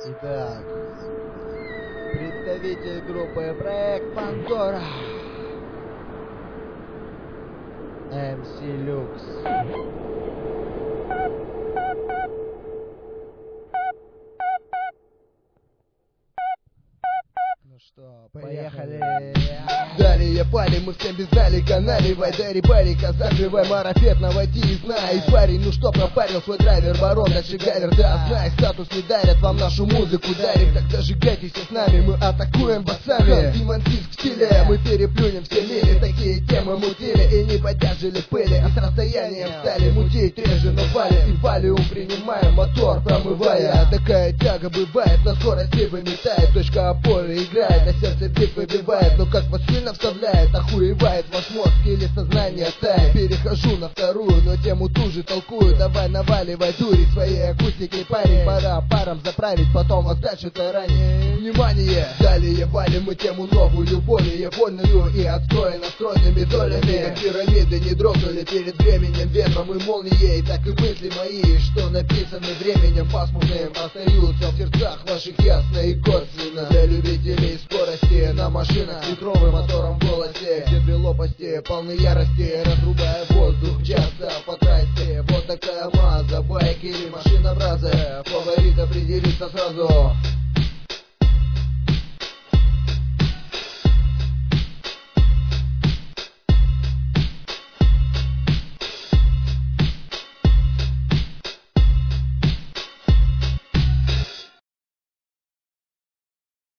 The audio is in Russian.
Итак, представитель группы Проект Пандора, МС Люкс. Ну что, поехали. Далее пали, мы всем без дали канали. Вайдари барика, закрывай марафет, наводи и знай. Парень, ну что пропарил свой драйвер, барон, дальше гайлер, да, знай. Статус не дарят, вам нашу музыку дарим. Так зажигайтесь с нами, мы атакуем басами. Демонтист в стиле, мы переплюнем все лили. Такие темы мутили и не поддержали пыли. А с расстоянием стали мутить, реже, но вали. И валиум принимаем, мотор промывая. Такая тяга бывает, на скорости выметает. Точка опоры играет, а сердце бит выбивает. Но как вас сильно вставляет, охуевает ваш мозг или сознание тает. Перехожу на вторую, но тему ту же толкую. Давай наваливай дури своей акустики, парень. Пора паром заправить, потом отдачу таранить. Внимание! Далее валим мы тему новую, более вольную и отстроена стройными долями. Как пирамиды не дрогнули перед временем, ветром и молнией. Так и мысли мои, что написаны временем пасмурным, остаются в сердцах ваших ясно и косвенно. Для любителей скорости на машинах с литровым мотором в голосе, где две лопасти полны ярости, разрубая воздух часто по трассе. Вот такая маза, байк или машина браза, фаворит определится сразу.